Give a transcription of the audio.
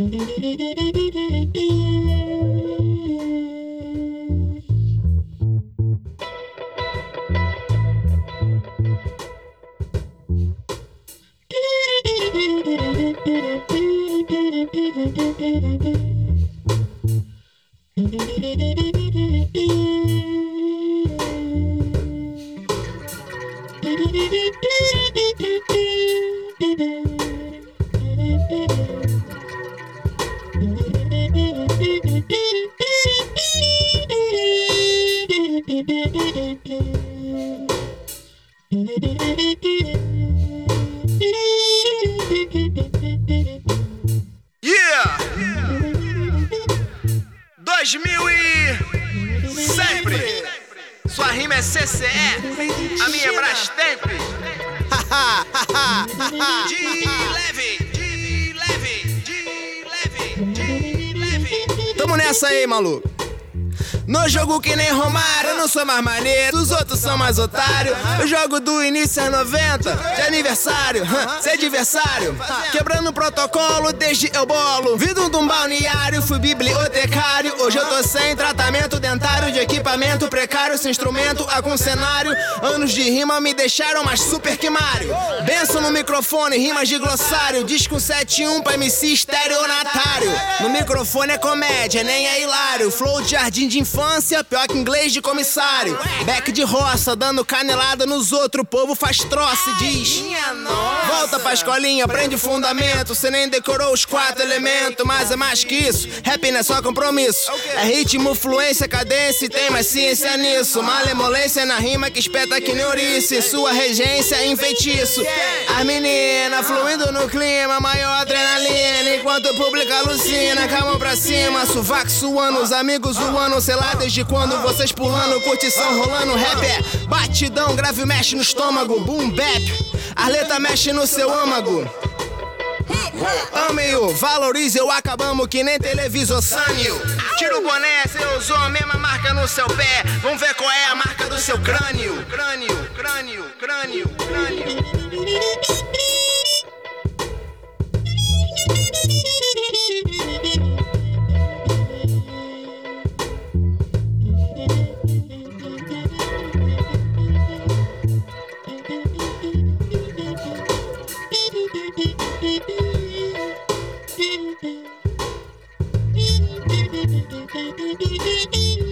Yeah! 2000 e sempre! Sua rima é CCE, a minha é Brastemp. De leve. Tamo nessa aí, maluco. No jogo que nem Romário, eu não sou mais maneiro, os outros são mais otários. Eu jogo do início aos 90, de aniversário, cê é adversário. Quebrando o protocolo desde eu bolo. Vindo de um balneário, fui bibliotecário. Hoje eu tô sem tratamento dentário, de equipamento precário, sem instrumento, algum cenário. Anos de rima me deixaram mais super que Mario. Benção no microfone, rimas de glossário. Disco 71 pra MC estelionatário. No microfone é comédia, nem é hilário. Flow de jardim de infância, pior que inglês de comissário. Back de roça, dando canelada nos outros, o povo faz troça e diz: volta pra escolinha, aprende fundamento. Cê nem decorou os 4 elementos, mas é mais que isso. Rap não é só compromisso, é ritmo, fluência, cadência e tem mais ciência nisso. Malemolência na rima que espeta que nem ouriço. Sua regência é enfeitiço. As meninas fluindo no clima, maior adrenalina, enquanto o público alucina. Com a mão pra cima, sovaco suando, os amigos zoando. Sei lá desde quando vocês pulando, curtição rolando. Rap é batidão, grave mexe no estômago. Boom bap, a letra mexe no seu âmago. Ame-o, valorize, eu acabamos que nem televisor Sanyo. Tira o boné, cê usou a mesma marca no seu pé. Vamos ver qual é a marca do seu crânio. Crânio. Thank you.